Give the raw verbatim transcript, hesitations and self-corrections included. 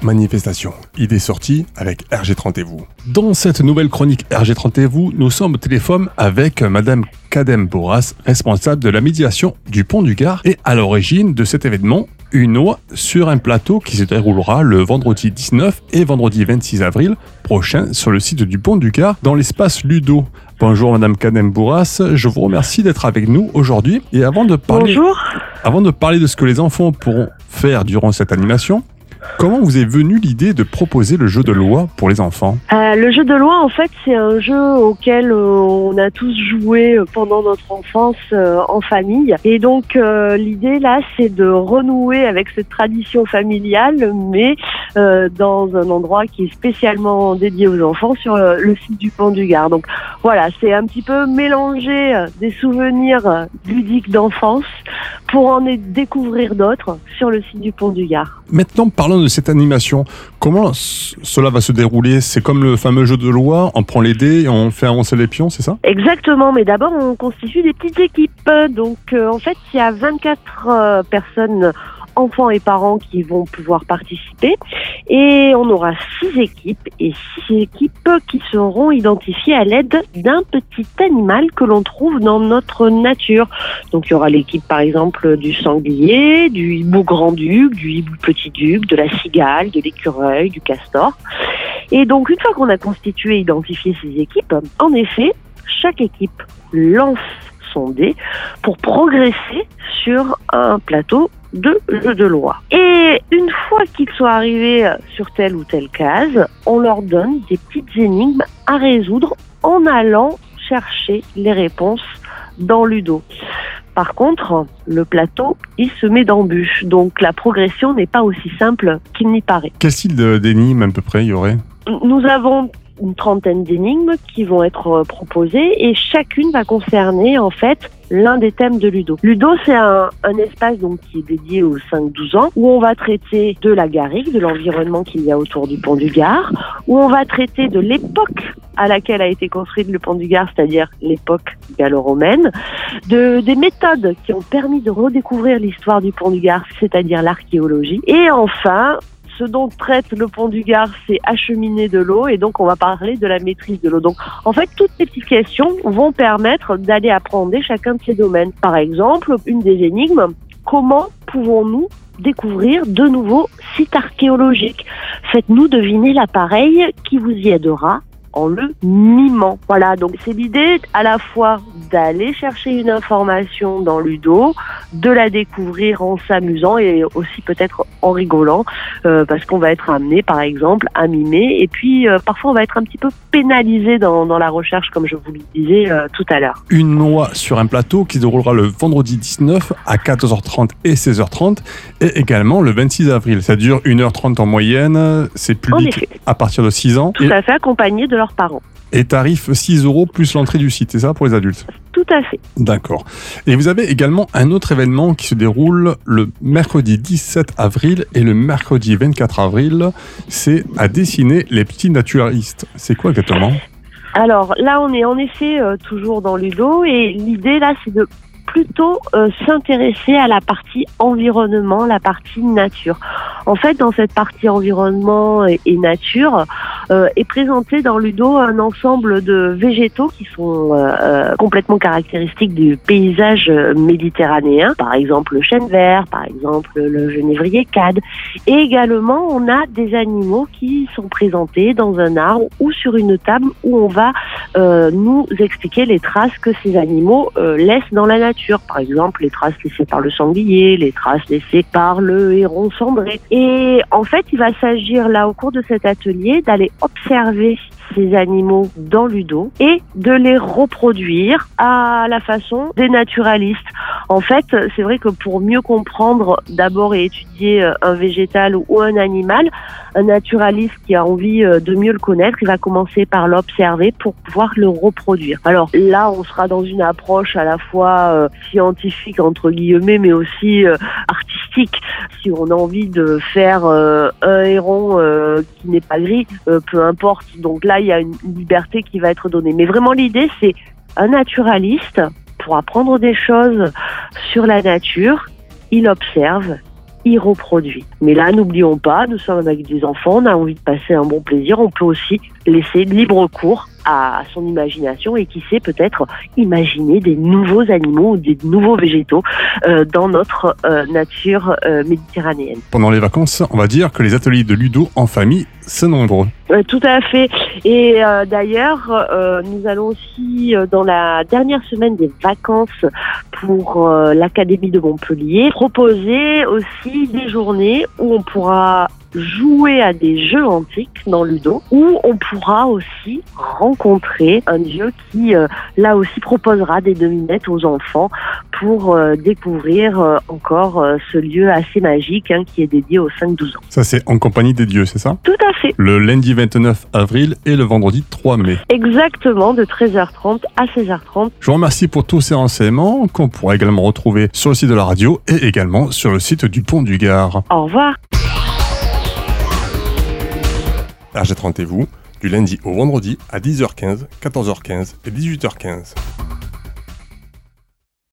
Manifestation, idée sortie avec R G trente et vous. Dans cette nouvelle chronique R G trente et vous, nous sommes au téléphone avec Madame Kadem Bourras, responsable de la médiation du Pont du Gard et à l'origine de cet événement, une oie sur un plateau qui se déroulera le vendredi dix-neuf et vendredi vingt-six avril prochain sur le site du Pont du Gard dans l'espace Ludo. Bonjour Madame Kadem Bourras, je vous remercie d'être avec nous aujourd'hui. Et avant de parler, Bonjour. Avant de parler de ce que les enfants pourront faire durant cette animation, comment vous est venue l'idée de proposer le jeu de loi pour les enfants ? euh, Le jeu de loi, en fait, c'est un jeu auquel euh, on a tous joué pendant notre enfance euh, en famille. Et donc, euh, l'idée, là, c'est de renouer avec cette tradition familiale, mais euh, dans un endroit qui est spécialement dédié aux enfants sur le, le site du Pont du Gard. Donc, voilà, c'est un petit peu mélanger des souvenirs ludiques d'enfance pour en découvrir d'autres sur le site du Pont du Gard. Maintenant, parlons de cette animation. Comment c- cela va se dérouler ? C'est comme le fameux jeu de loi, on prend les dés et on fait avancer les pions, c'est ça ? Exactement, mais d'abord on constitue des petites équipes. Donc euh, en fait, il y a vingt-quatre euh, personnes, enfants et parents, qui vont pouvoir participer. Et on aura six équipes, et six équipes qui seront identifiées à l'aide d'un petit animal que l'on trouve dans notre nature. Donc il y aura l'équipe par exemple du sanglier, du hibou grand-duc, du hibou petit-duc, de la cigale, de l'écureuil, du castor. Et donc une fois qu'on a constitué et identifié ces équipes, en effet, chaque équipe lance son dé pour progresser sur un plateau de jeu de loi. Et une fois qu'ils sont arrivés sur telle ou telle case, on leur donne des petites énigmes à résoudre en allant chercher les réponses dans Ludo. Par contre, le plateau, il se met d'embûches, donc la progression n'est pas aussi simple qu'il n'y paraît. Quel style de- d'énigme à peu près il y aurait ? Nous avons une trentaine d'énigmes qui vont être proposées et chacune va concerner en fait l'un des thèmes de Ludo. Ludo, c'est un, un espace donc qui est dédié aux cinq douze ans où on va traiter de la garrigue, de l'environnement qu'il y a autour du Pont du Gard, où on va traiter de l'époque à laquelle a été construit le Pont du Gard, c'est-à-dire l'époque gallo-romaine, de, des méthodes qui ont permis de redécouvrir l'histoire du Pont du Gard, c'est-à-dire l'archéologie. Et enfin, ce dont traite le Pont du Gard, c'est acheminer de l'eau, et donc on va parler de la maîtrise de l'eau. Donc en fait, toutes ces petites questions vont permettre d'aller apprendre chacun de ces domaines. Par exemple, une des énigmes, comment pouvons-nous découvrir de nouveaux sites archéologiques ? Faites-nous deviner l'appareil qui vous y aidera en le mimant. Voilà, donc c'est l'idée à la fois d'aller chercher une information dans Ludo, de la découvrir en s'amusant et aussi peut-être en rigolant, euh, parce qu'on va être amené par exemple à mimer, et puis euh, parfois on va être un petit peu pénalisé dans, dans la recherche, comme je vous le disais euh, tout à l'heure. Une oie sur un plateau qui se déroulera le vendredi dix-neuf à quatorze heures trente et seize heures trente et également le vingt-six avril. Ça dure une heure trente en moyenne, c'est public à partir de six ans. Tout et, à fait, accompagné de leurs parents. et tarif six euros plus l'entrée du site, c'est ça pour les adultes ? Tout à fait. D'accord. Et vous avez également un autre événement qui se déroule le mercredi dix-sept avril et le mercredi vingt-quatre avril. C'est à dessiner les petits naturalistes. C'est quoi exactement ? Alors là, on est en effet euh, toujours dans Ludo, et l'idée là, c'est de plutôt euh, s'intéresser à la partie environnement, la partie nature. En fait, dans cette partie environnement et, et nature, euh, est présenté dans Ludo un ensemble de végétaux qui sont euh, complètement caractéristiques du paysage méditerranéen. Par exemple, le chêne vert, par exemple, le genévrier cad. Et également, on a des animaux qui sont présentés dans un arbre ou sur une table où on va euh, nous expliquer les traces que ces animaux euh, laissent dans la nature. Par exemple, les traces laissées par le sanglier, les traces laissées par le héron cendré. Et en fait, il va s'agir là, au cours de cet atelier, d'aller observer ces animaux dans Ludo et de les reproduire à la façon des naturalistes. En fait, c'est vrai que pour mieux comprendre d'abord et étudier un végétal ou un animal, un naturaliste qui a envie de mieux le connaître, il va commencer par l'observer pour pouvoir le reproduire. Alors là, on sera dans une approche à la fois euh, scientifique entre guillemets, mais aussi euh, artistique. Si on a envie de faire euh, un héron euh, qui n'est pas gris, euh, peu importe. Donc là, il y a une liberté qui va être donnée. Mais vraiment, l'idée, c'est un naturaliste, pour apprendre des choses sur la nature, il observe, y reproduit. Mais là, n'oublions pas, nous sommes avec des enfants, on a envie de passer un bon plaisir, on peut aussi laisser libre cours à son imagination et qui sait peut-être imaginer des nouveaux animaux ou des nouveaux végétaux euh, dans notre euh, nature euh, méditerranéenne. Pendant les vacances, on va dire que les ateliers de ludo en famille, c'est nombreux. Euh, tout à fait. Et euh, d'ailleurs, euh, nous allons aussi, euh, dans la dernière semaine des vacances pour euh, l'Académie de Montpellier, proposer aussi des journées où on pourra jouer à des jeux antiques dans Ludo, où on pourra aussi rencontrer un dieu qui, euh, là aussi, proposera des devinettes aux enfants pour euh, découvrir euh, encore euh, ce lieu assez magique hein, qui est dédié aux cinq douze ans. Ça, c'est en compagnie des dieux, c'est ça? Tout à fait. Le lundi vingt-neuf avril et le vendredi trois mai. Exactement, de treize heures trente à seize heures trente. Je vous remercie pour tous ces renseignements qu'on pourra également retrouver sur le site de la radio et également sur le site du Pont du Gard. Au revoir. R G trente et vous, du lundi au vendredi à dix heures quinze, quatorze heures quinze et dix-huit heures quinze.